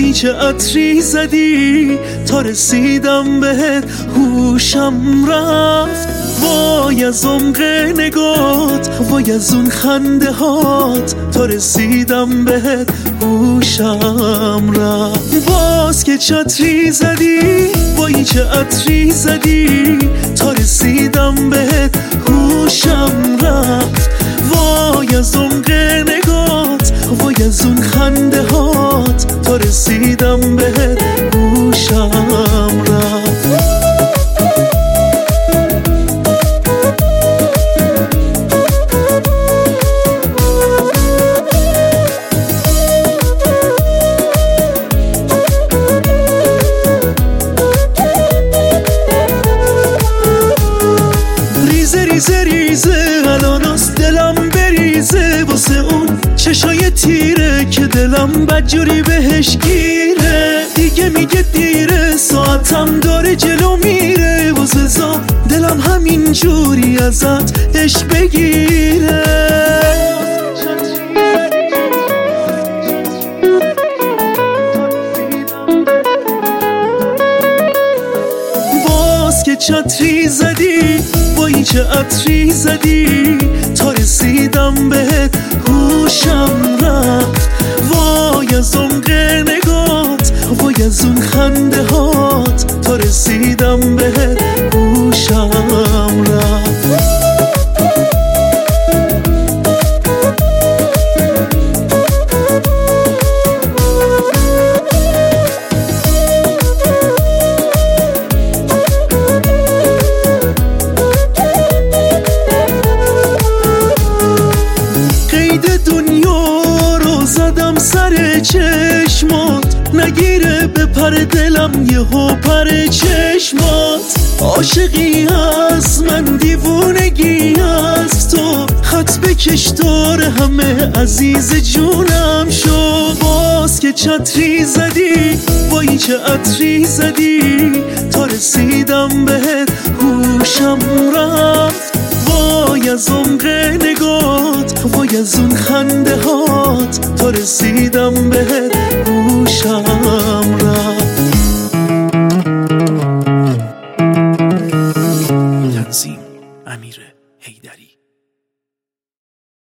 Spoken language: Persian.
وای چه عطری زدی تا رسیدم بهت هوشم رفت. وای از عمق نگات، وای از اون خنده هات تا رسیدم بهت هوشم رفت. باز که چه عطری زدی، وای چه عطری زدی تا رسیدم بهت هوشم رفت. وای از عمق نگات، وای از اون خنده هات تا رسیدم بهت هوشم رفت. ریزه ریزه الاناست دلم بریزه واسه اون چشای تیره که دلم بدجوری بهش گیره. دیگه میگه دیره، ساعتم داره جلو میره، واسه زا دلم همین جوری ازت عشق بگیره. باز که چه عطری زدی، وای چه عطری زدی تا رسیدم بهت هوشم رفت. وای از عمق نگات، وای از اون خنده هات تا رسیدم بهت هوشم رفت. دنیا رو زدم سر چشمات، نگیره به پر دلم یهو پر چشمات. عاشقی هست من دیوونگی هست تو، خط بکش دار همه عزیز جونم شو. باز که چه عطری زدی، وای چه عطری زدی تا رسیدم بهت هوشم رفت. وای از عمق نگات، وای از اون خنده هات تا رسیدم بهت هوشم رفت.